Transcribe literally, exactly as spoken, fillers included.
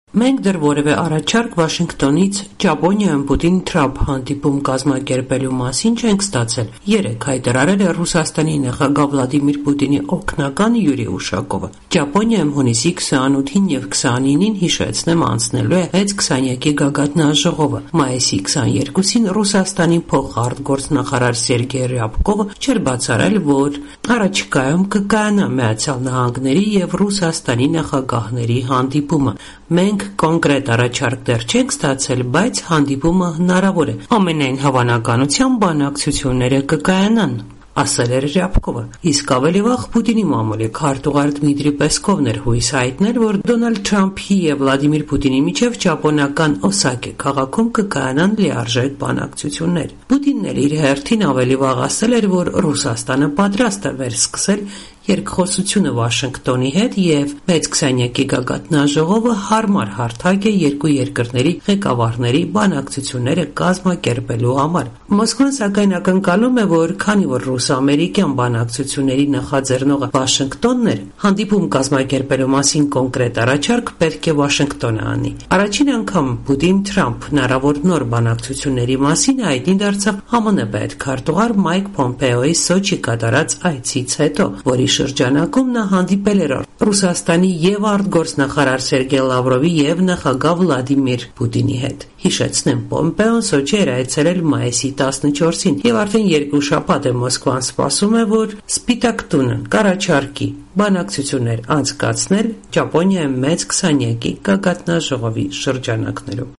Մենք դեռ որևէ առաջարկ Վաշինգտոնից Ճապոնիայում Պուտին-Թրամփ հանդիպում կազմակերպելու մասին չենք ստացել, երեկ հայտարարել է Ռուսաստանի նախագահ Վլադիմիր Պուտինի օգնական Յուրի Ուշակովը։ Ճապոնիայում հունիսի քսանութին եւ քսանինին հիշեցնեմ անցնելու է հենց քսանյակի գագաթնաժողովը։ Մայիսի քսաներկուսին Ռուսաստանի փոխարտգործնախարար Սերգեյ Ռյաբկովը չէր բացառել, որ առաջիկայում կկայանա Միացյալ Նահանգների եւ Ռուսաստանի նախագահների հանդիպումը։ Մենք կոնկրետ առաջարկ դեռ չենք ստացել, բայց հանդիպումը հնարավոր է։ Ամենայն հավանականությամբ բանակցությունները կկայանան, ասել էր Ռյաբկովը։ Իսկ ավելի վաղ Պուտինի մամուլի քարտուղար Դմիտրի Պեսկովն էր հույս հայտնել, որ Դոնալդ Թրամփի եւ Վլադիմիր Պուտինի միջև ճապոնական Օսակե քաղաքում կկայանան լիարժեք բանակցություններ։ Պուտինն էլ իր հերթին ավելի վաղ ասել էր, որ Ռուսաստանը պատրաստ է վերսկսել երկխոսությունը Վաշինգտոնի հետ եւ մեծ քսանյակի գագաթնաժողովը հարմար հարթակ է երկու երկրների ղեկավարների բանակցությունները կազմակերպելու համար։ Մոսկվան սակայն ակնկալում է, որ քանի որ ռուս-ամերիկյան բանակցությունների նախաձեռնողը Վաշինգտոնն էր, հանդիպում կազմակերպելու մասին կոնկրետ առաջարկ պետք է Վաշինգտոնը անի։ Առաջին անգամ Պուտին-Թրամփ հնարավոր նոր բանակցությունների մասին հայտնի դարձավ ԱՄՆ պետքարտուղար Մայք Պոմպեոյի Սոչի կատարած այցից հետո, որի շրջանակում նա հանդիպել էր Ռուսաստանի եւ արտգործնախարար Սերգեյ Լավրովի եւ նախագահ Վլադիմիր Պուտինի հետ։ Հիշեցնեմ, Պոմպեոն Սոչի էր այցելել մայիսի տասնչորսին եւ արդեն երկու շաբաթ է Մոսկվան սպասում է, որ Սպիտակ տունը կառաջարկի բանակցություններ անցկացնել Ճապոնիայի մեծ քսանյակի գագաթնաժողովի շրջանակներում։